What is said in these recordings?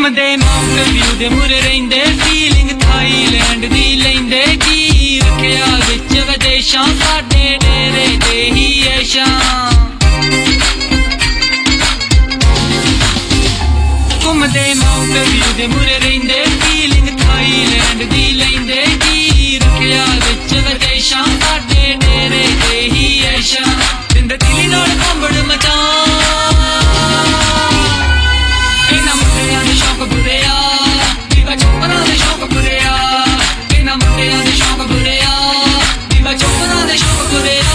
घूमदे mount view दे मुरे रहिंदे feeling Thailand दी लैंदे जी रखिया विच विदेशां साडे डेरे ते ही ऐशां घूमदे माउंट व्यू दे मुरे रहिंदे फीलिंग थाईलैंड दी लैंदे जी रखिया विच विदेशां साडे डेरे ते ही ऐशां दिंदे दिली नाल कंबड़ मचा इन्हां मुंडियां दे शौक बुरे आ दीवा चोपरां दे शौक बुरे आ इन्हां मुंडियां दे शौक बुरे आ दीवा चोपरां दे शौक बुरे आ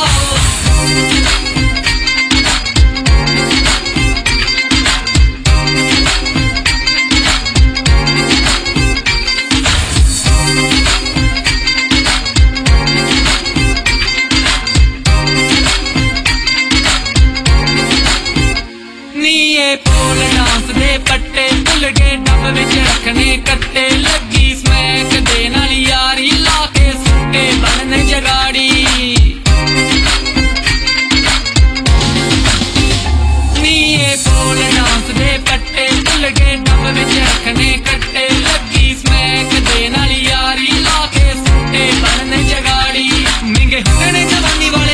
पोल डांस दे पट्टे भुल गए डब विच रखने कट्टे लगी स्मैक दे नाल यारी लाके सुट्टे बनने जगाड़ी नीए पोल डांस दे पट्टे भुल गए डब विच रखने कट्टे लगी स्मैक दे नाल यारी लाके सुट्टे बनने जगाड़ी मिंगे हुंदे ने जवानी